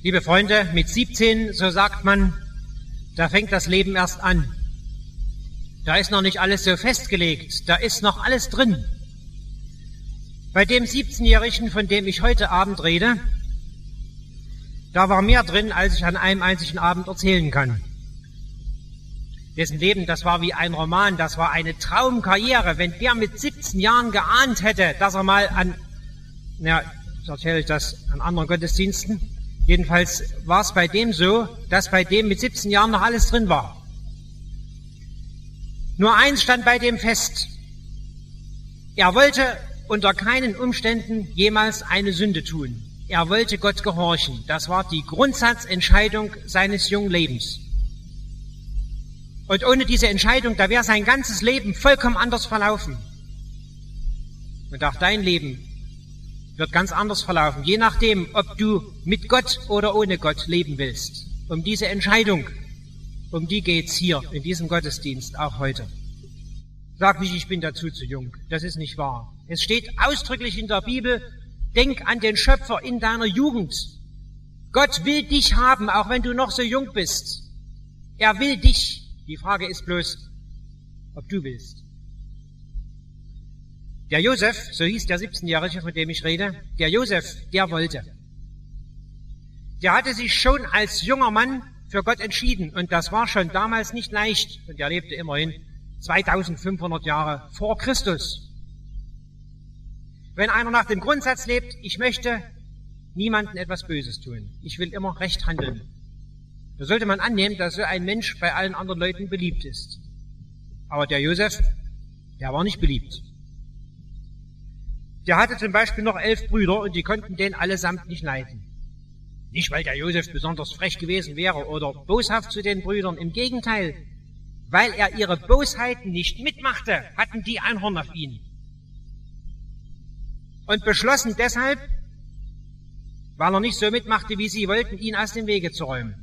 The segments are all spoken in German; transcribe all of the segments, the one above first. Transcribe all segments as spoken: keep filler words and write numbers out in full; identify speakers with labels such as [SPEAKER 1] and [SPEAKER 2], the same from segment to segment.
[SPEAKER 1] Liebe Freunde, mit siebzehn, so sagt man, da fängt das Leben erst an. Da ist noch nicht alles so festgelegt, da ist noch alles drin. Bei dem siebzehnjährigen, von dem ich heute Abend rede, da war mehr drin, als ich an einem einzigen Abend erzählen kann. Dessen Leben, das war wie ein Roman, das war eine Traumkarriere. Wenn der mit siebzehn Jahren geahnt hätte, dass er mal an, ja, jetzt erzähle ich das an anderen Gottesdiensten, jedenfalls war es bei dem so, dass bei dem mit siebzehn Jahren noch alles drin war. Nur eins stand bei dem fest. Er wollte unter keinen Umständen jemals eine Sünde tun. Er wollte Gott gehorchen. Das war die Grundsatzentscheidung seines jungen Lebens. Und ohne diese Entscheidung, da wäre sein ganzes Leben vollkommen anders verlaufen. Und auch dein Leben wird ganz anders verlaufen, je nachdem, ob du mit Gott oder ohne Gott leben willst. Um diese Entscheidung, um die geht's hier in diesem Gottesdienst, auch heute. Sag nicht, ich bin dazu zu jung. Das ist nicht wahr. Es steht ausdrücklich in der Bibel, denk an den Schöpfer in deiner Jugend. Gott will dich haben, auch wenn du noch so jung bist. Er will dich. Die Frage ist bloß, ob du willst. Der Josef, so hieß der siebzehnjährige, von dem ich rede, der Josef, der wollte. Der hatte sich schon als junger Mann für Gott entschieden und das war schon damals nicht leicht. Und er lebte immerhin zweitausendfünfhundert Jahre vor Christus. Wenn einer nach dem Grundsatz lebt, ich möchte niemandem etwas Böses tun, ich will immer recht handeln, da sollte man annehmen, dass so ein Mensch bei allen anderen Leuten beliebt ist. Aber der Josef, der war nicht beliebt. Der hatte zum Beispiel noch elf Brüder und die konnten den allesamt nicht leiden. Nicht, weil der Josef besonders frech gewesen wäre oder boshaft zu den Brüdern, im Gegenteil. Weil er ihre Bosheiten nicht mitmachte, hatten die ein Horn auf ihn. Und beschlossen deshalb, weil er nicht so mitmachte, wie sie wollten, ihn aus dem Wege zu räumen.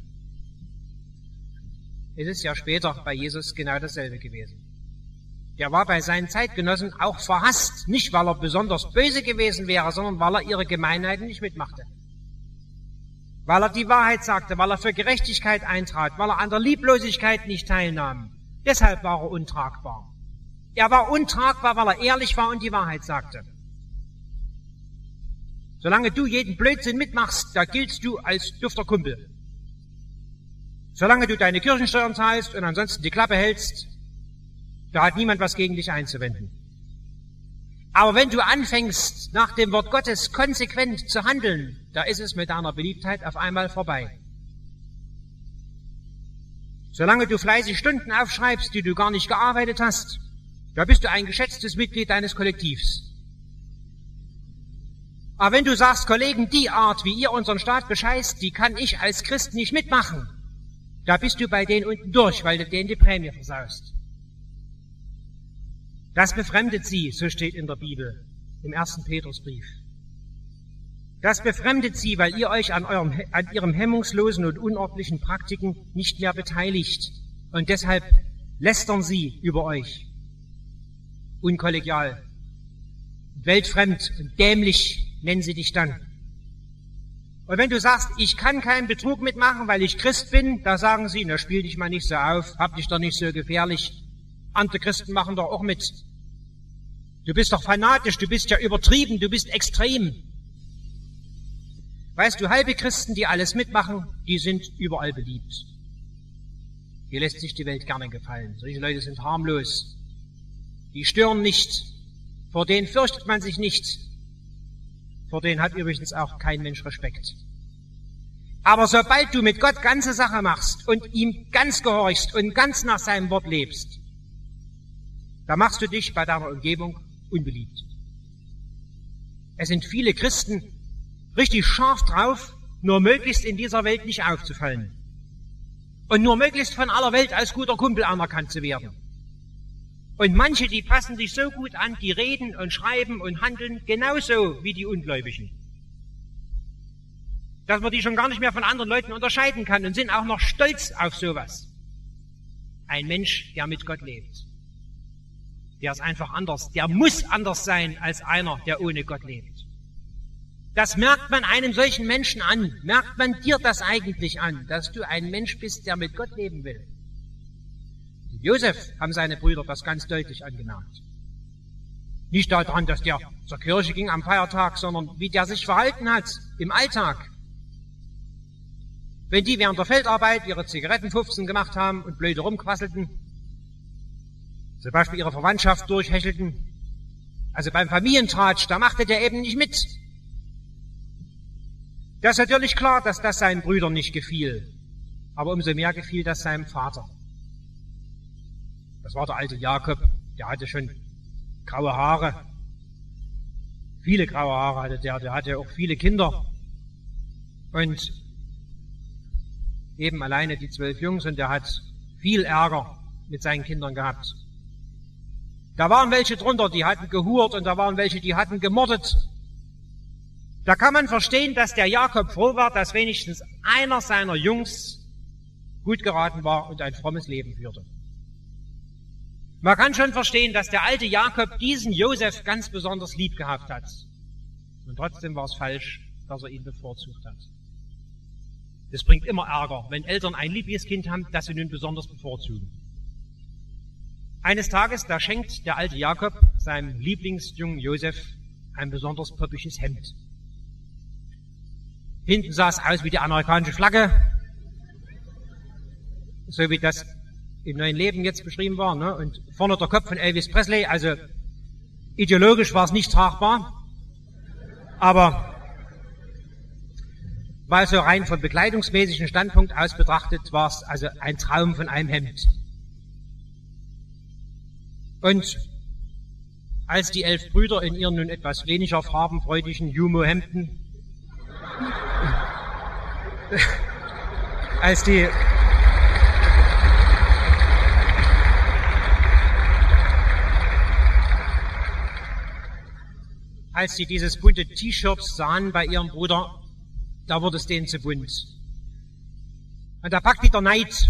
[SPEAKER 1] Es ist ja später bei Jesus genau dasselbe gewesen. Der war bei seinen Zeitgenossen auch verhasst, nicht weil er besonders böse gewesen wäre, sondern weil er ihre Gemeinheiten nicht mitmachte. Weil er die Wahrheit sagte, weil er für Gerechtigkeit eintrat, weil er an der Lieblosigkeit nicht teilnahm. Deshalb war er untragbar. Er war untragbar, weil er ehrlich war und die Wahrheit sagte. Solange du jeden Blödsinn mitmachst, da giltst du als dufter Kumpel. Solange du deine Kirchensteuern zahlst und ansonsten die Klappe hältst, da hat niemand was gegen dich einzuwenden. Aber wenn du anfängst, nach dem Wort Gottes konsequent zu handeln, da ist es mit deiner Beliebtheit auf einmal vorbei. Solange du fleißig Stunden aufschreibst, die du gar nicht gearbeitet hast, da bist du ein geschätztes Mitglied deines Kollektivs. Aber wenn du sagst, Kollegen, die Art, wie ihr unseren Staat bescheißt, die kann ich als Christ nicht mitmachen, da bist du bei denen unten durch, weil du denen die Prämie versaust. Das befremdet sie, so steht in der Bibel, im ersten Petrusbrief. Das befremdet sie, weil ihr euch an, eurem, an ihrem hemmungslosen und unordentlichen Praktiken nicht mehr beteiligt. Und deshalb lästern sie über euch. Unkollegial, weltfremd und dämlich nennen sie dich dann. Und wenn du sagst, ich kann keinen Betrug mitmachen, weil ich Christ bin, da sagen sie, na spiel dich mal nicht so auf, hab dich doch nicht so gefährlich. Andere Christen machen doch auch mit. Du bist doch fanatisch, du bist ja übertrieben, du bist extrem. Weißt du, halbe Christen, die alles mitmachen, die sind überall beliebt. Hier lässt sich die Welt gerne gefallen. Solche Leute sind harmlos. Die stören nicht. Vor denen fürchtet man sich nicht. Vor denen hat übrigens auch kein Mensch Respekt. Aber sobald du mit Gott ganze Sache machst und ihm ganz gehorchst und ganz nach seinem Wort lebst, da machst du dich bei deiner Umgebung unbeliebt. Es sind viele Christen richtig scharf drauf, nur möglichst in dieser Welt nicht aufzufallen. Und nur möglichst von aller Welt als guter Kumpel anerkannt zu werden. Und manche, die passen sich so gut an, die reden und schreiben und handeln genauso wie die Ungläubigen. Dass man die schon gar nicht mehr von anderen Leuten unterscheiden kann und sind auch noch stolz auf sowas. Ein Mensch, der mit Gott lebt. Der ist einfach anders. Der muss anders sein als einer, der ohne Gott lebt. Das merkt man einem solchen Menschen an. Merkt man dir das eigentlich an, dass du ein Mensch bist, der mit Gott leben will? Josef haben seine Brüder das ganz deutlich angemerkt. Nicht daran, dass der zur Kirche ging am Feiertag, sondern wie der sich verhalten hat im Alltag. Wenn die während der Feldarbeit ihre Zigarettenfufzen gemacht haben und blöde rumquasselten, zum Beispiel ihre Verwandtschaft durchhechelten, also beim Familientratsch, da machte der eben nicht mit. Das ist natürlich klar, dass das seinen Brüdern nicht gefiel, aber umso mehr gefiel das seinem Vater. Das war der alte Jakob, der hatte schon graue Haare. Viele graue Haare hatte der, der hatte auch viele Kinder. Und eben alleine die zwölf Jungs, und der hat viel Ärger mit seinen Kindern gehabt. Da waren welche drunter, die hatten gehurt, und da waren welche, die hatten gemordet. Da kann man verstehen, dass der Jakob froh war, dass wenigstens einer seiner Jungs gut geraten war und ein frommes Leben führte. Man kann schon verstehen, dass der alte Jakob diesen Josef ganz besonders lieb gehabt hat. Und trotzdem war es falsch, dass er ihn bevorzugt hat. Das bringt immer Ärger, wenn Eltern ein Lieblingskind haben, das sie nun besonders bevorzugen. Eines Tages, da schenkt der alte Jakob seinem Lieblingsjungen Josef ein besonders poppisches Hemd. Hinten sah es aus wie die amerikanische Flagge, so wie das im neuen Leben jetzt beschrieben war, ne? Und vorne der Kopf von Elvis Presley, also ideologisch war es nicht tragbar, aber weil so rein vom bekleidungsmäßigen Standpunkt aus betrachtet, war es also ein Traum von einem Hemd. Und als die elf Brüder in ihren nun etwas weniger farbenfreudigen Jumo-Hemden, als die als sie dieses bunte T-Shirt sahen bei ihrem Bruder, da wurde es denen zu bunt. Und da packt die der Neid.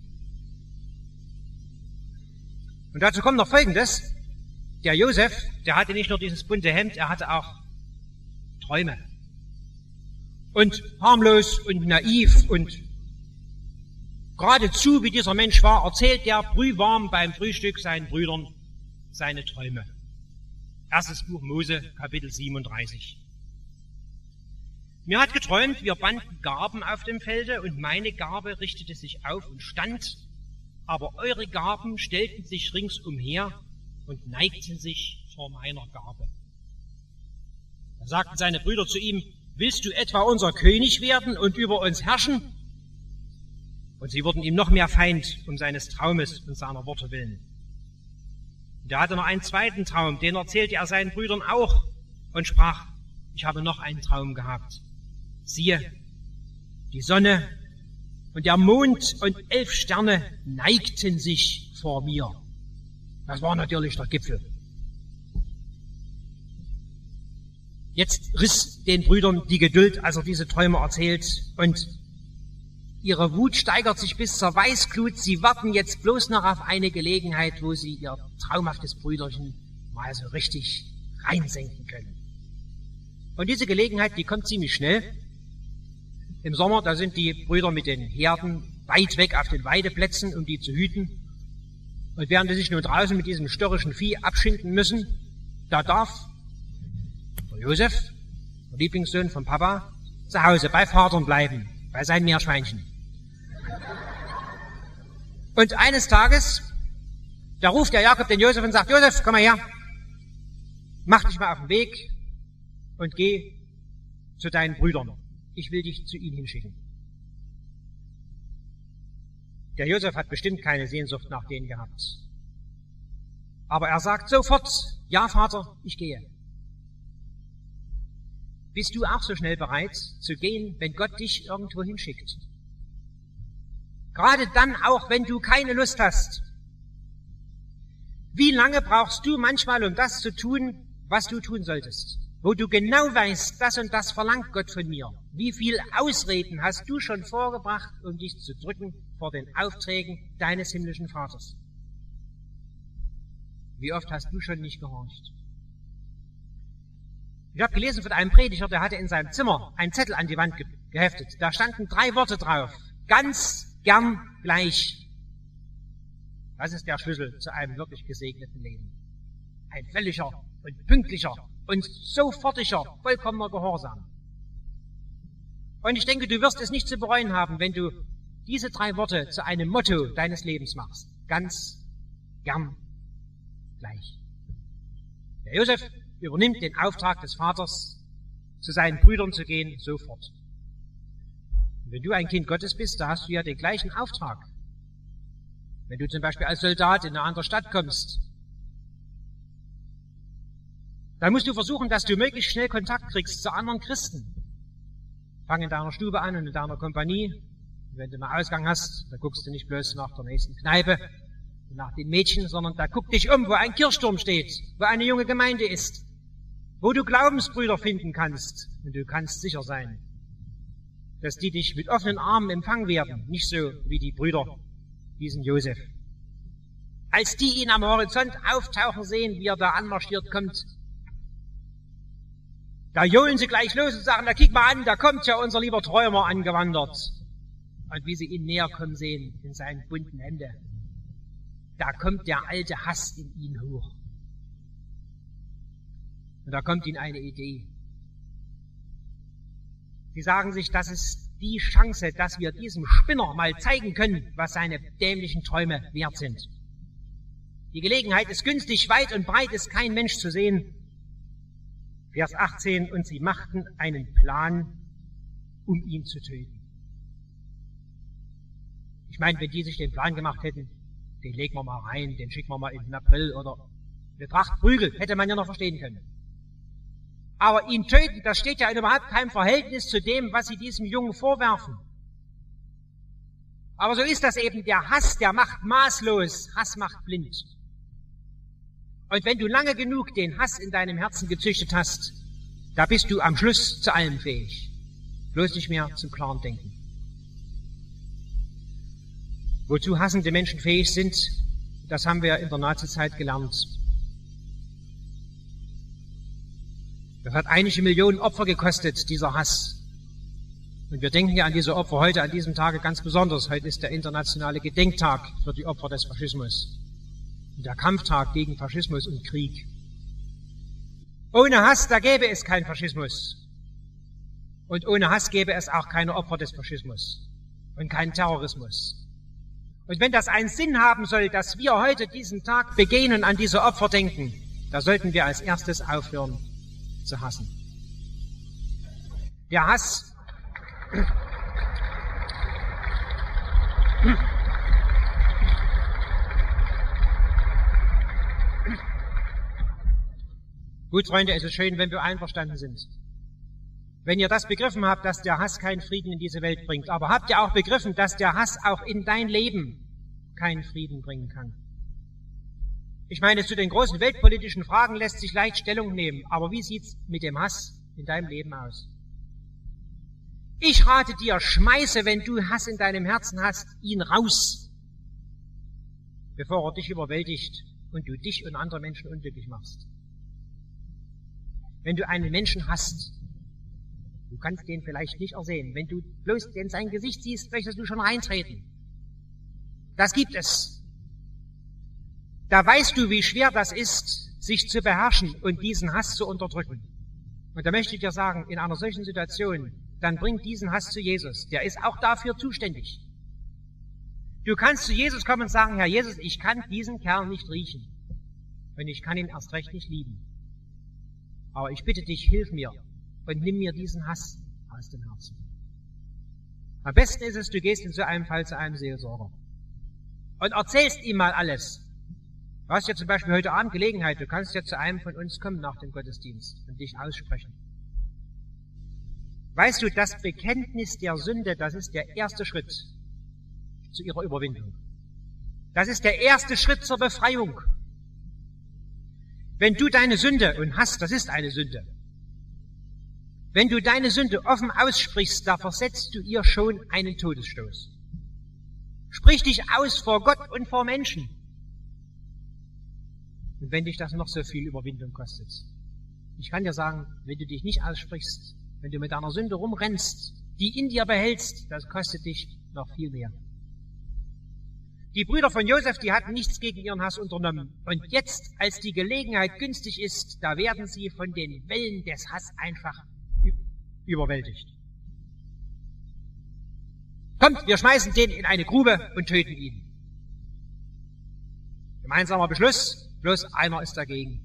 [SPEAKER 1] Und dazu kommt noch Folgendes. Der Josef, der hatte nicht nur dieses bunte Hemd, er hatte auch Träume. Und harmlos und naiv und geradezu, wie dieser Mensch war, erzählt der brühwarm beim Frühstück seinen Brüdern seine Träume. Erstes Buch Mose, Kapitel siebenunddreißig. Mir hat geträumt, wir banden Garben auf dem Felde, und meine Garbe richtete sich auf und stand, aber eure Garben stellten sich ringsumher und neigten sich vor meiner Garbe. Da sagten seine Brüder zu ihm: Willst du etwa unser König werden und über uns herrschen? Und sie wurden ihm noch mehr Feind um seines Traumes und seiner Worte willen. Und er hatte noch einen zweiten Traum, den erzählte er seinen Brüdern auch und sprach: Ich habe noch einen Traum gehabt. Siehe, die Sonne und der Mond und elf Sterne neigten sich vor mir. Das war natürlich der Gipfel. Jetzt riss den Brüdern die Geduld, als er diese Träume erzählt, und ihre Wut steigert sich bis zur Weißglut. Sie warten jetzt bloß noch auf eine Gelegenheit, wo sie ihr traumhaftes Brüderchen mal so richtig reinsenken können. Und diese Gelegenheit, die kommt ziemlich schnell. Im Sommer, da sind die Brüder mit den Herden weit weg auf den Weideplätzen, um die zu hüten. Und während sie sich nun draußen mit diesem störrischen Vieh abschinden müssen, da darf der Josef, der Lieblingssohn von Papa, zu Hause bei Vatern bleiben, bei seinen Meerschweinchen. Und eines Tages, da ruft der Jakob den Josef und sagt: Josef, komm mal her, mach dich mal auf den Weg und geh zu deinen Brüdern. Ich will dich zu ihnen hinschicken. Der Josef hat bestimmt keine Sehnsucht nach denen gehabt. Aber er sagt sofort: Ja, Vater, ich gehe. Bist du auch so schnell bereit zu gehen, wenn Gott dich irgendwo hinschickt? Gerade dann auch, wenn du keine Lust hast. Wie lange brauchst du manchmal, um das zu tun, was du tun solltest? Wo du genau weißt, das und das verlangt Gott von mir. Wie viel Ausreden hast du schon vorgebracht, um dich zu drücken vor den Aufträgen deines himmlischen Vaters? Wie oft hast du schon nicht gehorcht? Ich habe gelesen von einem Prediger, der hatte in seinem Zimmer einen Zettel an die Wand ge geheftet. Da standen drei Worte drauf. Ganz gern gleich. Das ist der Schlüssel zu einem wirklich gesegneten Leben. Ein völliger und pünktlicher und sofortiger, vollkommener Gehorsam. Und ich denke, du wirst es nicht zu bereuen haben, wenn du diese drei Worte zu einem Motto deines Lebens machst. Ganz gern gleich. Der Josef übernimmt den Auftrag des Vaters, zu seinen Brüdern zu gehen, sofort. Und wenn du ein Kind Gottes bist, da hast du ja den gleichen Auftrag. Wenn du zum Beispiel als Soldat in eine andere Stadt kommst, dann musst du versuchen, dass du möglichst schnell Kontakt kriegst zu anderen Christen. Fang in deiner Stube an und in deiner Kompanie. Und wenn du mal Ausgang hast, dann guckst du nicht bloß nach der nächsten Kneipe, nach den Mädchen, sondern da guck dich um, wo ein Kirchturm steht, wo eine junge Gemeinde ist, wo du Glaubensbrüder finden kannst. Und du kannst sicher sein, dass die dich mit offenen Armen empfangen werden, nicht so wie die Brüder diesen Josef. Als die ihn am Horizont auftauchen sehen, wie er da anmarschiert kommt, da johlen sie gleich los und sagen, na kick mal an, da kommt ja unser lieber Träumer angewandert. Und wie sie ihn näher kommen sehen, in seinen bunten Händen, da kommt der alte Hass in ihn hoch. Und da kommt ihnen eine Idee. Sie sagen sich, das ist die Chance, dass wir diesem Spinner mal zeigen können, was seine dämlichen Träume wert sind. Die Gelegenheit ist günstig, weit und breit ist kein Mensch zu sehen. Vers achtzehn, und sie machten einen Plan, um ihn zu töten. Ich meine, wenn die sich den Plan gemacht hätten, den legen wir mal rein, den schicken wir mal in den April oder eine Tracht Prügel, hätte man ja noch verstehen können. Aber ihn töten, das steht ja in überhaupt keinem Verhältnis zu dem, was sie diesem Jungen vorwerfen. Aber so ist das eben, der Hass, der macht maßlos, Hass macht blind. Und wenn du lange genug den Hass in deinem Herzen gezüchtet hast, da bist du am Schluss zu allem fähig. Bloß nicht mehr zum klaren Denken. Wozu hassende Menschen fähig sind, das haben wir in der Nazizeit gelernt. Das hat einige Millionen Opfer gekostet, dieser Hass. Und wir denken ja an diese Opfer heute, an diesem Tage ganz besonders. Heute ist der internationale Gedenktag für die Opfer des Faschismus. Und der Kampftag gegen Faschismus und Krieg. Ohne Hass, da gäbe es keinen Faschismus. Und ohne Hass gäbe es auch keine Opfer des Faschismus und keinen Terrorismus. Und wenn das einen Sinn haben soll, dass wir heute diesen Tag begehen und an diese Opfer denken, da sollten wir als erstes aufhören zu hassen. Der Hass Gut, Freunde, es ist schön, wenn wir einverstanden sind. Wenn ihr das begriffen habt, dass der Hass keinen Frieden in diese Welt bringt. Aber habt ihr auch begriffen, dass der Hass auch in dein Leben keinen Frieden bringen kann? Ich meine, zu den großen weltpolitischen Fragen lässt sich leicht Stellung nehmen. Aber wie sieht's mit dem Hass in deinem Leben aus? Ich rate dir, schmeiße, wenn du Hass in deinem Herzen hast, ihn raus, bevor er dich überwältigt und du dich und andere Menschen unglücklich machst. Wenn du einen Menschen hast, du kannst den vielleicht nicht ersehen. Wenn du bloß in sein Gesicht siehst, möchtest du schon reintreten. Das gibt es. Da weißt du, wie schwer das ist, sich zu beherrschen und diesen Hass zu unterdrücken. Und da möchte ich dir sagen, in einer solchen Situation, dann bring diesen Hass zu Jesus. Der ist auch dafür zuständig. Du kannst zu Jesus kommen und sagen, Herr Jesus, ich kann diesen Kerl nicht riechen. Und ich kann ihn erst recht nicht lieben. Aber ich bitte dich, hilf mir und nimm mir diesen Hass aus dem Herzen. Am besten ist es, du gehst in so einem Fall zu einem Seelsorger und erzählst ihm mal alles. Du hast ja zum Beispiel heute Abend Gelegenheit, du kannst ja zu einem von uns kommen nach dem Gottesdienst und dich aussprechen. Weißt du, das Bekenntnis der Sünde, das ist der erste Schritt zu ihrer Überwindung. Das ist der erste Schritt zur Befreiung. Wenn du deine Sünde, und Hass, das ist eine Sünde, wenn du deine Sünde offen aussprichst, da versetzt du ihr schon einen Todesstoß. Sprich dich aus vor Gott und vor Menschen. Und wenn dich das noch so viel Überwindung kostet. Ich kann dir sagen, wenn du dich nicht aussprichst, wenn du mit deiner Sünde rumrennst, die in dir behältst, das kostet dich noch viel mehr. Die Brüder von Josef, die hatten nichts gegen ihren Hass unternommen. Und jetzt, als die Gelegenheit günstig ist, da werden sie von den Wellen des Hasses einfach überwältigt. Kommt, wir schmeißen den in eine Grube und töten ihn. Gemeinsamer Beschluss, bloß einer ist dagegen.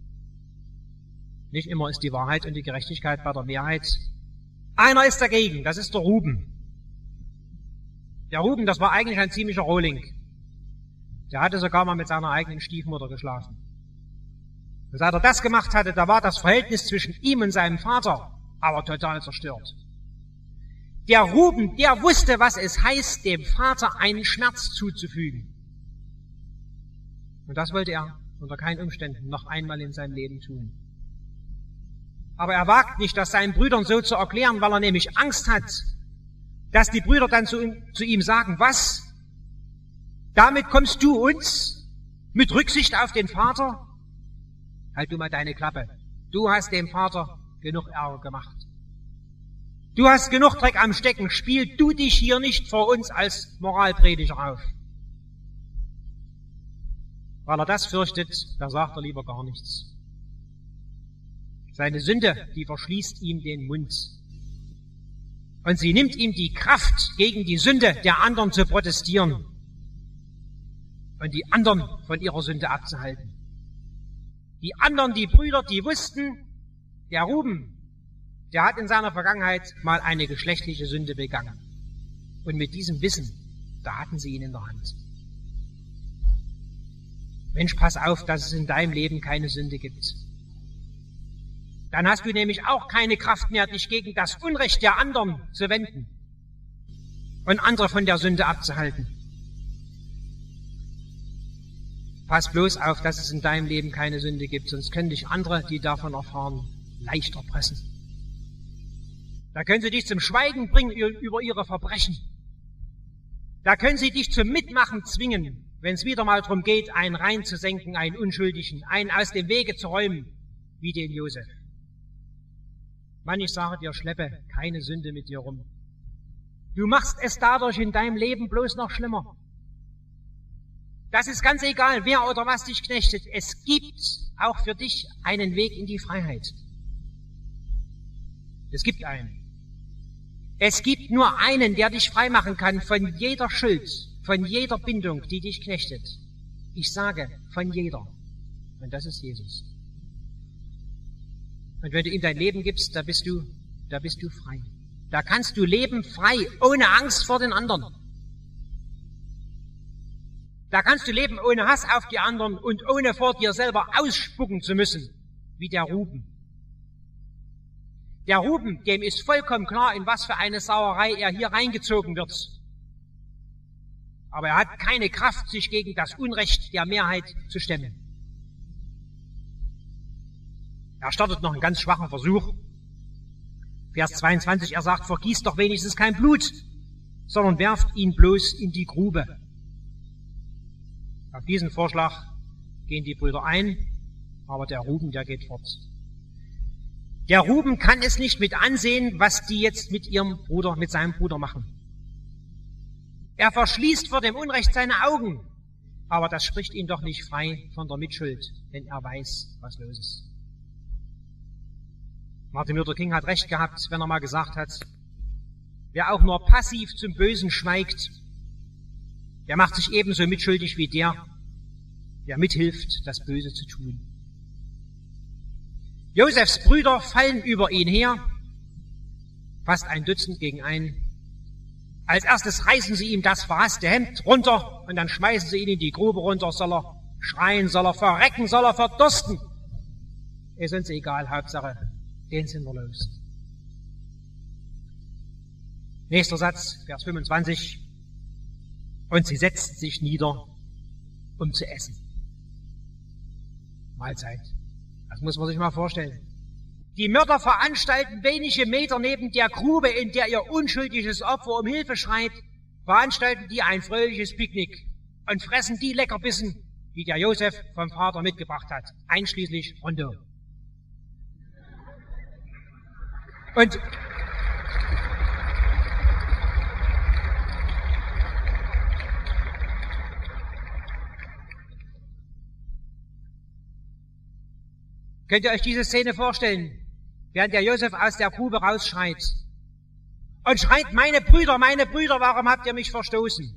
[SPEAKER 1] Nicht immer ist die Wahrheit und die Gerechtigkeit bei der Mehrheit. Einer ist dagegen, das ist der Ruben. Der Ruben, das war eigentlich ein ziemlicher Rohling. Der hatte sogar mal mit seiner eigenen Stiefmutter geschlafen. Und seit er das gemacht hatte, da war das Verhältnis zwischen ihm und seinem Vater aber total zerstört. Der Ruben, der wusste, was es heißt, dem Vater einen Schmerz zuzufügen. Und das wollte er unter keinen Umständen noch einmal in seinem Leben tun. Aber er wagt nicht, das seinen Brüdern so zu erklären, weil er nämlich Angst hat, dass die Brüder dann zu ihm, zu ihm sagen, was? Damit kommst du uns mit Rücksicht auf den Vater? Halt du mal deine Klappe. Du hast dem Vater genug Ärger gemacht. Du hast genug Dreck am Stecken. Spiel du dich hier nicht vor uns als Moralprediger auf. Weil er das fürchtet, da sagt er lieber gar nichts. Seine Sünde, die verschließt ihm den Mund. Und sie nimmt ihm die Kraft, gegen die Sünde der anderen zu protestieren und die anderen von ihrer Sünde abzuhalten. Die anderen, die Brüder, die wussten, der Ruben, der hat in seiner Vergangenheit mal eine geschlechtliche Sünde begangen. Und mit diesem Wissen, da hatten sie ihn in der Hand. Mensch, pass auf, dass es in deinem Leben keine Sünde gibt. Dann hast du nämlich auch keine Kraft mehr, dich gegen das Unrecht der anderen zu wenden und andere von der Sünde abzuhalten. Pass bloß auf, dass es in deinem Leben keine Sünde gibt, sonst können dich andere, die davon erfahren, leicht erpressen. Da können sie dich zum Schweigen bringen über ihre Verbrechen. Da können sie dich zum Mitmachen zwingen, wenn es wieder mal darum geht, einen reinzusenken, einen Unschuldigen, einen aus dem Wege zu räumen, wie den Josef. Mann, ich sage dir, schleppe keine Sünde mit dir rum. Du machst es dadurch in deinem Leben bloß noch schlimmer. Das ist ganz egal, wer oder was dich knechtet. Es gibt auch für dich einen Weg in die Freiheit. Es gibt einen. Es gibt nur einen, der dich frei machen kann von jeder Schuld, von jeder Bindung, die dich knechtet. Ich sage, von jeder. Und das ist Jesus. Und wenn du ihm dein Leben gibst, da bist du, da bist du frei. Da kannst du leben frei, ohne Angst vor den anderen. Da kannst du leben ohne Hass auf die anderen und ohne vor dir selber ausspucken zu müssen, wie der Ruben. Der Ruben, dem ist vollkommen klar, in was für eine Sauerei er hier reingezogen wird. Aber er hat keine Kraft, sich gegen das Unrecht der Mehrheit zu stemmen. Er startet noch einen ganz schwachen Versuch. Vers zweiundzwanzig, er sagt, vergießt doch wenigstens kein Blut, sondern werft ihn bloß in die Grube. Auf diesen Vorschlag gehen die Brüder ein, aber der Ruben, der geht fort. Der Ruben kann es nicht mit ansehen, was die jetzt mit ihrem Bruder, mit seinem Bruder machen. Er verschließt vor dem Unrecht seine Augen, aber das spricht ihn doch nicht frei von der Mitschuld, denn er weiß, was los ist. Martin Luther King hat recht gehabt, wenn er mal gesagt hat, wer auch nur passiv zum Bösen schweigt, der macht sich ebenso mitschuldig wie der, der mithilft, das Böse zu tun. Josefs Brüder fallen über ihn her, fast ein Dutzend gegen einen. Als erstes reißen sie ihm das verhasste Hemd runter und dann schmeißen sie ihn in die Grube runter. Soll er schreien, soll er verrecken, soll er verdursten? Ist uns egal, Hauptsache, den sind wir los. Nächster Satz, Vers fünfundzwanzig. Und sie setzten sich nieder, um zu essen. Mahlzeit. Das muss man sich mal vorstellen. Die Mörder veranstalten wenige Meter neben der Grube, in der ihr unschuldiges Opfer um Hilfe schreit, veranstalten die ein fröhliches Picknick und fressen die Leckerbissen, die der Josef vom Vater mitgebracht hat, einschließlich Rondo. Und könnt ihr euch diese Szene vorstellen, während der Josef aus der Grube rausschreit und schreit, meine Brüder, meine Brüder, warum habt ihr mich verstoßen?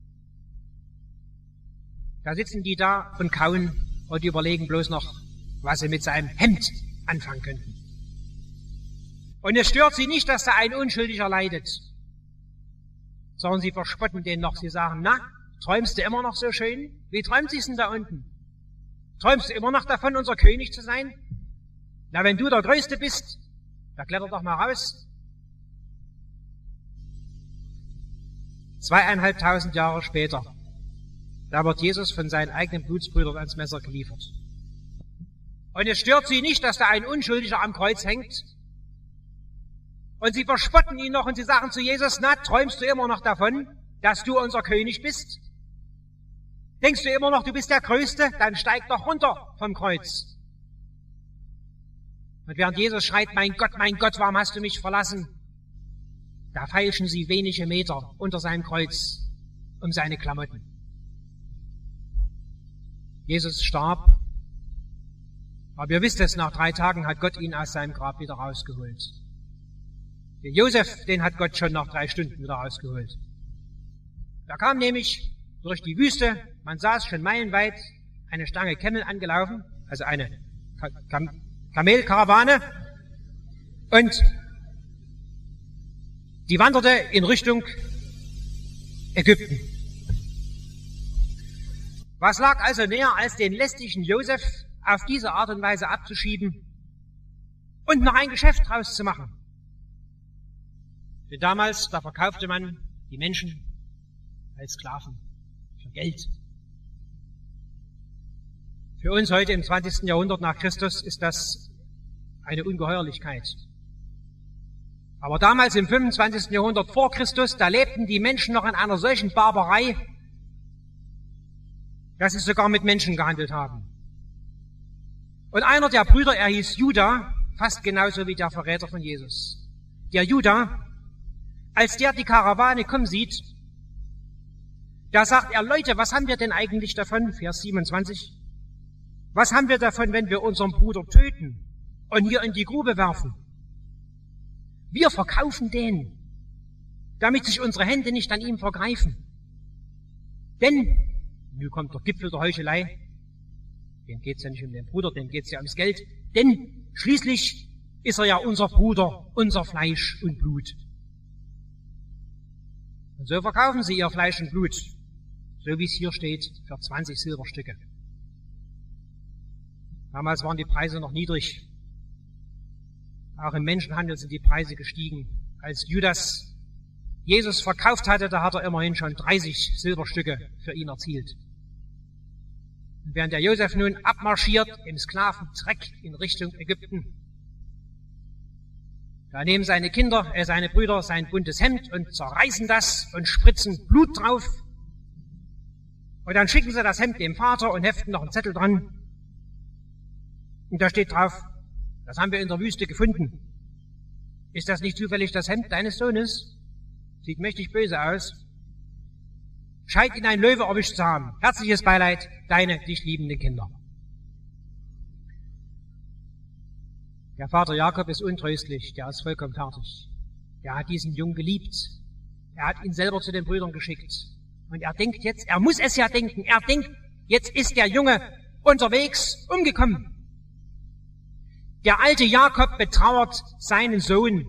[SPEAKER 1] Da sitzen die da und kauen und überlegen bloß noch, was sie mit seinem Hemd anfangen könnten. Und es stört sie nicht, dass da ein Unschuldiger leidet, sondern sie verspotten den noch. Sie sagen, na, träumst du immer noch so schön? Wie träumt sich's denn da unten? Träumst du immer noch davon, unser König zu sein? Na, wenn du der Größte bist, da kletter doch mal raus. Zweieinhalbtausend Jahre später, da wird Jesus von seinen eigenen Blutsbrüdern ans Messer geliefert. Und es stört sie nicht, dass da ein Unschuldiger am Kreuz hängt. Und sie verspotten ihn noch und sie sagen zu Jesus, na, träumst du immer noch davon, dass du unser König bist? Denkst du immer noch, du bist der Größte? Dann steig doch runter vom Kreuz. Und während Jesus schreit, mein Gott, mein Gott, warum hast du mich verlassen? Da feilschen sie wenige Meter unter seinem Kreuz um seine Klamotten. Jesus starb, aber ihr wisst es, nach drei Tagen hat Gott ihn aus seinem Grab wieder rausgeholt. Den Josef, den hat Gott schon nach drei Stunden wieder rausgeholt. Da kam nämlich durch die Wüste, man saß schon meilenweit, eine Stange Kämmel angelaufen, also eine Kam Kamelkarawane, und die wanderte in Richtung Ägypten. Was lag also näher, als den lästigen Josef auf diese Art und Weise abzuschieben und noch ein Geschäft draus zu machen? Denn damals, da verkaufte man die Menschen als Sklaven für Geld. Für uns heute im zwanzigsten Jahrhundert nach Christus ist das eine Ungeheuerlichkeit. Aber damals im fünfundzwanzigsten Jahrhundert vor Christus, da lebten die Menschen noch in einer solchen Barbarei, dass sie sogar mit Menschen gehandelt haben. Und einer der Brüder, er hieß Juda, fast genauso wie der Verräter von Jesus. Der Juda, als der die Karawane kommen sieht, da sagt er, Leute, was haben wir denn eigentlich davon? Vers siebenundzwanzig. Was haben wir davon, wenn wir unseren Bruder töten und hier in die Grube werfen? Wir verkaufen den, damit sich unsere Hände nicht an ihm vergreifen. Denn, nun kommt der Gipfel der Heuchelei, dem geht's ja nicht um den Bruder, dem geht's ja ums Geld, denn schließlich ist er ja unser Bruder, unser Fleisch und Blut. Und so verkaufen sie ihr Fleisch und Blut, so wie es hier steht, für zwanzig Silberstücke. Damals waren die Preise noch niedrig. Auch im Menschenhandel sind die Preise gestiegen. Als Judas Jesus verkauft hatte, da hat er immerhin schon dreißig Silberstücke für ihn erzielt. Und während der Josef nun abmarschiert im Sklaventreck in Richtung Ägypten, da nehmen seine Kinder, äh, seine Brüder sein buntes Hemd und zerreißen das und spritzen Blut drauf. Und dann schicken sie das Hemd dem Vater und heften noch einen Zettel dran. Und da steht drauf, das haben wir in der Wüste gefunden. Ist das nicht zufällig das Hemd deines Sohnes? Sieht mächtig böse aus. Scheint ihn ein Löwe erwischt zu haben. Herzliches Beileid, deine dich liebenden Kinder. Der Vater Jakob ist untröstlich, der ist vollkommen fertig. Der hat diesen Jungen geliebt. Er hat ihn selber zu den Brüdern geschickt. Und er denkt jetzt, er muss es ja denken, er denkt, jetzt ist der Junge unterwegs umgekommen. Der alte Jakob betrauert seinen Sohn.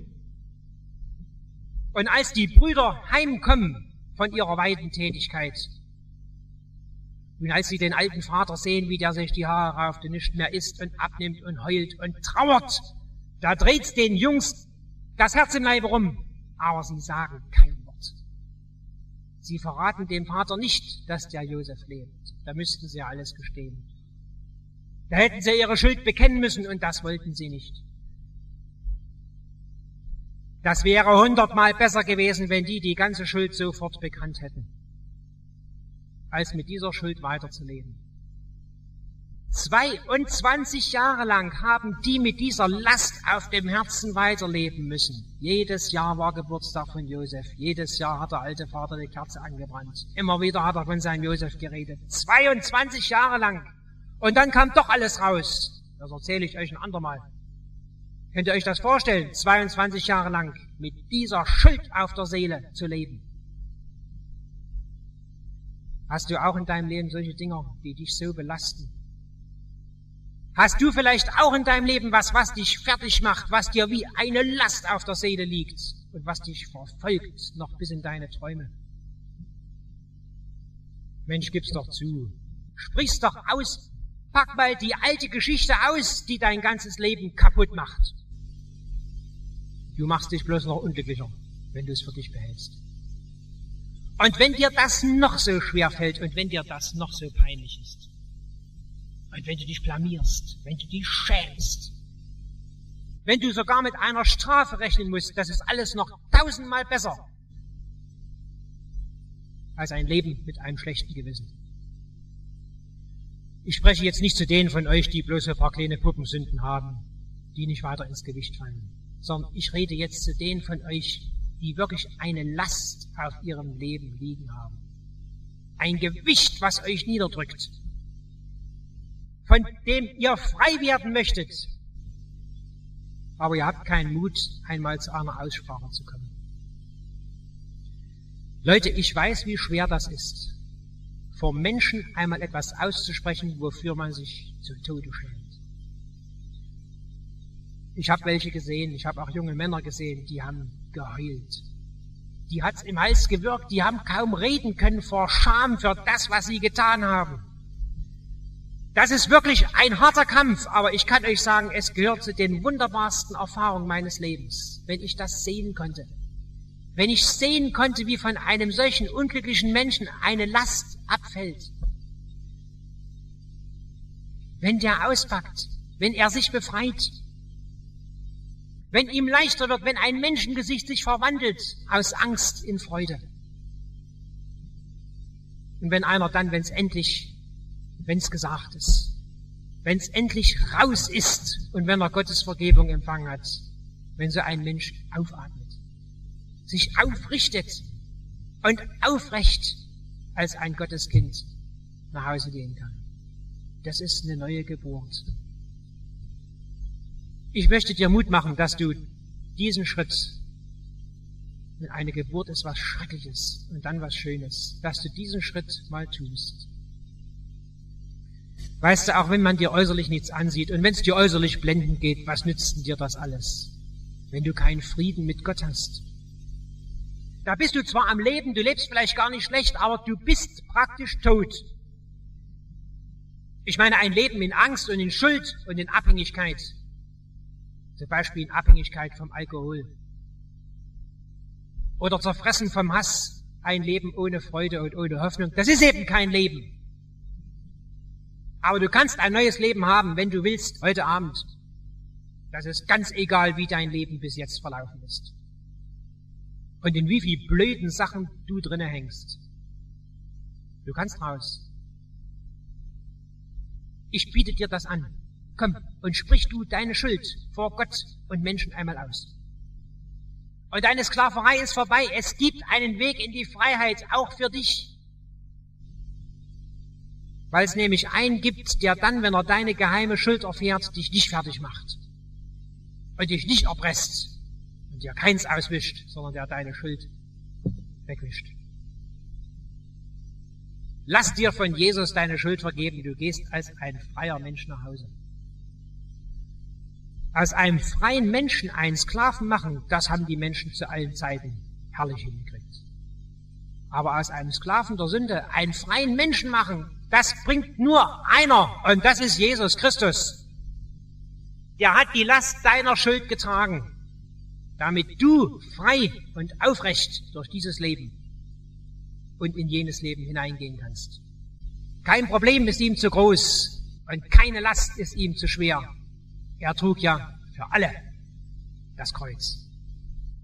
[SPEAKER 1] Und als die Brüder heimkommen von ihrer Weidentätigkeit, und als sie den alten Vater sehen, wie der sich die Haare rauft und nicht mehr isst und abnimmt und heult und trauert, da dreht's den Jungs das Herz im Leibe rum. Aber sie sagen kein Wort. Sie verraten dem Vater nicht, dass der Josef lebt. Da müssten sie ja alles gestehen. Da hätten sie ihre Schuld bekennen müssen und das wollten sie nicht. Das wäre hundertmal besser gewesen, wenn die die ganze Schuld sofort bekannt hätten, als mit dieser Schuld weiterzuleben. zweiundzwanzig Jahre lang haben die mit dieser Last auf dem Herzen weiterleben müssen. Jedes Jahr war Geburtstag von Josef. Jedes Jahr hat der alte Vater die Kerze angebrannt. Immer wieder hat er von seinem Josef geredet. zweiundzwanzig Jahre lang. Und dann kam doch alles raus. Das erzähle ich euch ein andermal. Könnt ihr euch das vorstellen? zweiundzwanzig Jahre lang mit dieser Schuld auf der Seele zu leben. Hast du auch in deinem Leben solche Dinge, die dich so belasten? Hast du vielleicht auch in deinem Leben was, was dich fertig macht, was dir wie eine Last auf der Seele liegt und was dich verfolgt, noch bis in deine Träume? Mensch, gib's doch zu. Sprich's doch aus. Pack mal die alte Geschichte aus, die dein ganzes Leben kaputt macht. Du machst dich bloß noch unglücklicher, wenn du es für dich behältst. Und wenn dir das noch so schwer fällt und wenn dir das noch so peinlich ist, und wenn du dich blamierst, wenn du dich schämst, wenn du sogar mit einer Strafe rechnen musst, das ist alles noch tausendmal besser als ein Leben mit einem schlechten Gewissen. Ich spreche jetzt nicht zu denen von euch, die bloß ein paar kleine Puppensünden haben, die nicht weiter ins Gewicht fallen, sondern ich rede jetzt zu denen von euch, die wirklich eine Last auf ihrem Leben liegen haben. Ein Gewicht, was euch niederdrückt, von dem ihr frei werden möchtet. Aber ihr habt keinen Mut, einmal zu einer Aussprache zu kommen. Leute, ich weiß, wie schwer das ist, vor Menschen einmal etwas auszusprechen, wofür man sich zu Tode schämt. Ich habe welche gesehen, ich habe auch junge Männer gesehen, die haben geheult. Die hat's im Hals gewirkt, die haben kaum reden können vor Scham für das, was sie getan haben. Das ist wirklich ein harter Kampf, aber ich kann euch sagen, es gehört zu den wunderbarsten Erfahrungen meines Lebens, wenn ich das sehen konnte. Wenn ich sehen konnte, wie von einem solchen unglücklichen Menschen eine Last abfällt. Wenn der auspackt, wenn er sich befreit, wenn ihm leichter wird, wenn ein Menschengesicht sich verwandelt aus Angst in Freude. Und wenn einer dann, wenn es endlich wenn es gesagt ist, wenn es endlich raus ist und wenn er Gottes Vergebung empfangen hat, wenn so ein Mensch aufatmet, sich aufrichtet und aufrecht als ein Gotteskind nach Hause gehen kann. Das ist eine neue Geburt. Ich möchte dir Mut machen, dass du diesen Schritt, wenn eine Geburt ist was Schreckliches und dann was Schönes, dass du diesen Schritt mal tust. Weißt du, auch wenn man dir äußerlich nichts ansieht und wenn es dir äußerlich blendend geht, was nützt denn dir das alles, wenn du keinen Frieden mit Gott hast? Da bist du zwar am Leben, du lebst vielleicht gar nicht schlecht, aber du bist praktisch tot. Ich meine ein Leben in Angst und in Schuld und in Abhängigkeit. Zum Beispiel in Abhängigkeit vom Alkohol. Oder zerfressen vom Hass. Ein Leben ohne Freude und ohne Hoffnung. Das ist eben kein Leben. Aber du kannst ein neues Leben haben, wenn du willst, heute Abend. Das ist ganz egal, wie dein Leben bis jetzt verlaufen ist. Und in wie viel blöden Sachen du drinne hängst. Du kannst raus. Ich biete dir das an. Komm und sprich du deine Schuld vor Gott und Menschen einmal aus. Und deine Sklaverei ist vorbei. Es gibt einen Weg in die Freiheit, auch für dich. Weil es nämlich einen gibt, der dann, wenn er deine geheime Schuld erfährt, dich nicht fertig macht. Und dich nicht erpresst. Und dir keins auswischt, sondern der deine Schuld wegwischt. Lass dir von Jesus deine Schuld vergeben. Du gehst als ein freier Mensch nach Hause. Aus einem freien Menschen einen Sklaven machen, das haben die Menschen zu allen Zeiten herrlich hingekriegt. Aber aus einem Sklaven der Sünde einen freien Menschen machen, das bringt nur einer, und das ist Jesus Christus. Der hat die Last deiner Schuld getragen, damit du frei und aufrecht durch dieses Leben und in jenes Leben hineingehen kannst. Kein Problem ist ihm zu groß und keine Last ist ihm zu schwer. Er trug ja für alle das Kreuz.